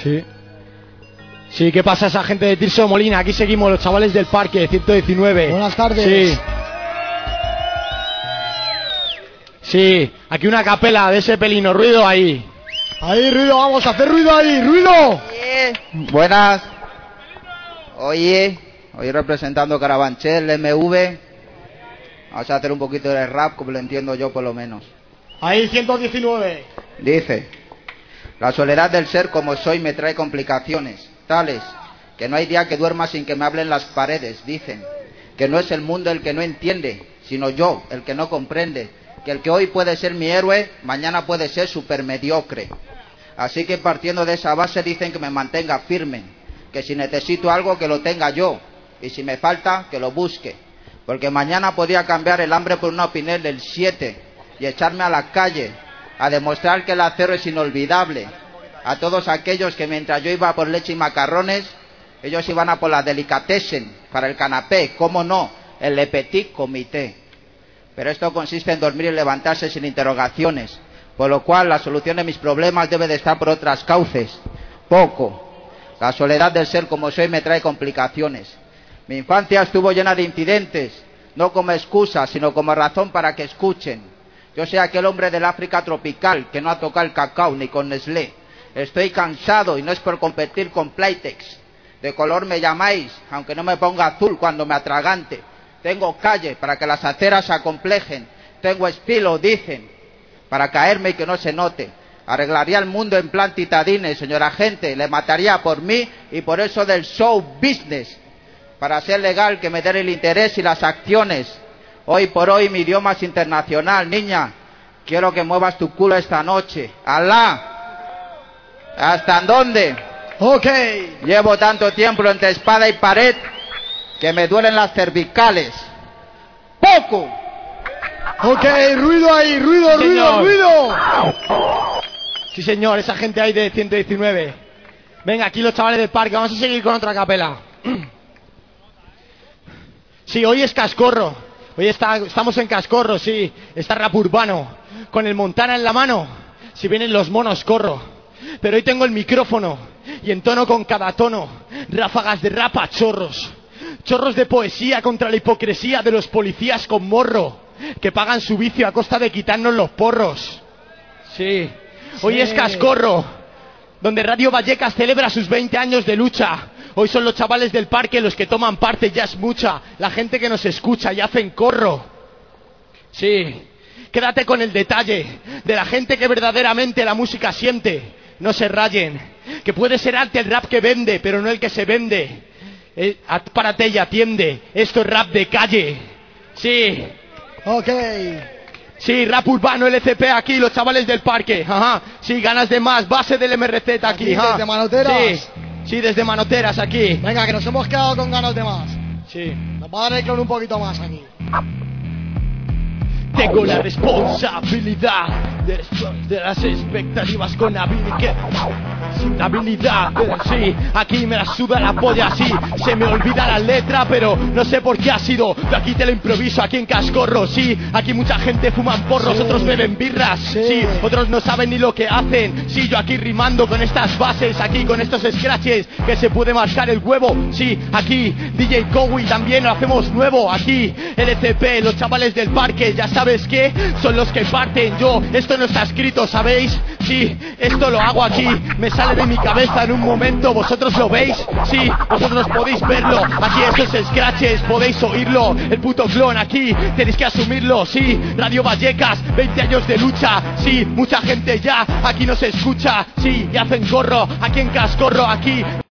Sí. Sí, ¿qué pasa esa gente de Tirso Molina? Aquí seguimos, los chavales del parque, 119. Buenas tardes. Sí. Sí, aquí una capela de ese pelino, ruido ahí. Ahí, ruido, vamos a hacer ruido ahí, ruido. Oye, buenas. Oye, hoy representando Carabanchel, MV. Vamos a hacer un poquito de rap, como lo entiendo yo por lo menos. Ahí, 119. Dice: la soledad del ser como soy me trae complicaciones, tales que no hay día que duerma sin que me hablen las paredes. Dicen que no es el mundo el que no entiende, sino yo el que no comprende, que el que hoy puede ser mi héroe, mañana puede ser súper mediocre. Así que partiendo de esa base dicen que me mantenga firme, que si necesito algo que lo tenga yo, y si me falta que lo busque, porque mañana podría cambiar el hambre por una opinión del 7 y echarme a la calle a demostrar que el acero es inolvidable. A todos aquellos que mientras yo iba por leche y macarrones, ellos iban a por la delicatessen, para el canapé, cómo no, el Le Petit Comité. Pero esto consiste en dormir y levantarse sin interrogaciones, por lo cual la solución de mis problemas debe de estar por otras cauces. Poco. La soledad del ser como soy me trae complicaciones. Mi infancia estuvo llena de incidentes, no como excusa, sino como razón para que escuchen. Yo soy aquel hombre del África tropical que no ha tocado el cacao ni con Nestlé. Estoy cansado y no es por competir con Playtex. De color me llamáis, aunque no me ponga azul cuando me atragante. Tengo calle para que las aceras se acomplejen. Tengo estilo, dicen, para caerme y que no se note. Arreglaría el mundo en plan titadines, señora gente. Le mataría por mí y por eso del show business. Para ser legal que me den el interés y las acciones. Hoy por hoy mi idioma es internacional, niña. Quiero que muevas tu culo esta noche. ¡Alá! ¿Hasta dónde? Ok. Llevo tanto tiempo entre espada y pared que me duelen las cervicales. ¡Poco! Ok, ruido ahí, ruido, Sí, ruido, señor. ruido. Sí, señor, esa gente ahí de 119. Venga, aquí los chavales del parque, vamos a seguir con otra capela. Sí, hoy es Cascorro. Hoy estamos en Cascorro, sí. Está rap urbano. Con el Montana en la mano. Si vienen los monos, corro. Pero hoy tengo el micrófono. Y entono con cada tono. Ráfagas de rap a chorros. Chorros de poesía contra la hipocresía de los policías con morro. Que pagan su vicio a costa de quitarnos los porros. Sí. Hoy es Cascorro. Donde Radio Vallecas celebra sus 20 años de lucha. Hoy son los chavales del parque los que toman parte, ya es mucha. La gente que nos escucha y hacen corro. Sí. Quédate con el detalle de la gente que verdaderamente la música siente. No se rayen. Que puede ser arte el rap que vende, pero no el que se vende. Párate y atiende. Esto es rap de calle. Sí. Ok. Sí, rap urbano, LCP aquí, los chavales del parque. Ajá. Sí, ganas de más, base del MRZ aquí. Aquí, desde Manoteras. Sí. Sí, desde Manoteras aquí. Venga, que nos hemos quedado con ganas de más. Sí. Nos va a dar el clon un poquito más aquí. Tengo la responsabilidad de las expectativas con habilidad. Sí, aquí me la suda la polla, sí. Se me olvida la letra, pero no sé por qué ha sido. Yo aquí te lo improviso, aquí en Cascorro, sí. Aquí mucha gente fuman porros, otros beben birras, sí. Otros no saben ni lo que hacen. Sí, yo aquí rimando con estas bases, aquí con estos scratches, que se puede marcar el huevo. Sí, aquí DJ Cowie también lo hacemos nuevo. Aquí LCP, los chavales del parque, ya sabes que son los que parten. Yo, esto no está escrito, ¿sabéis? Sí, esto lo hago aquí, me sale de mi cabeza en un momento. ¿Vosotros lo veis? Sí, vosotros podéis verlo. Aquí estos scratches, podéis oírlo. El puto clon aquí, tenéis que asumirlo. Sí, Radio Vallecas, 20 años de lucha. Sí, mucha gente ya aquí nos escucha. Sí, y hacen corro, aquí en Cascorro, aquí